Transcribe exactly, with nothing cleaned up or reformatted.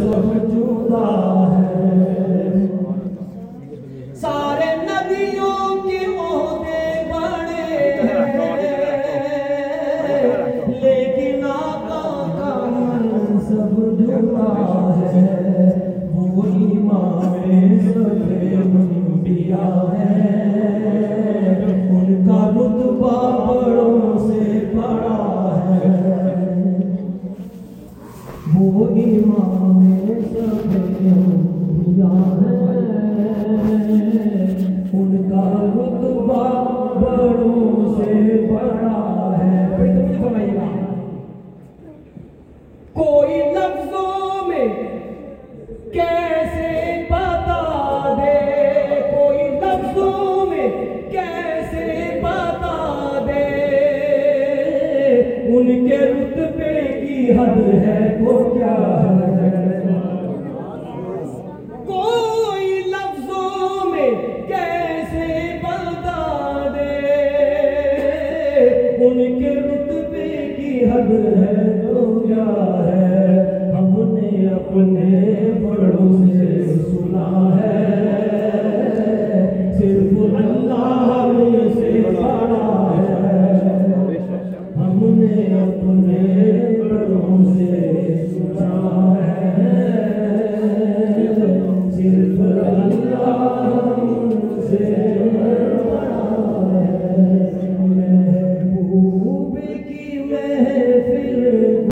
सब जुदा है। सारे नदियों के ओहदे बड़े लेकिन आका का मन सब जुदा है। वो इमाम सफे अंबिया है, उनका रुतबा बड़ों से बड़ा है। वो इमाम सफे अंबिया है, उनका रुतबा बड़ों से बड़ा है। फिर तुम मुझे फरमाइएगा, कोई लफ्जों में कैसे बता दे, कोई लफ्जों में कैसे बता दे, उनके रुतबे की हद है तो क्या है। कोई लफ्जों में कैसे बता दे, उनके रुतबे की हद है तो क्या है। हमने अपने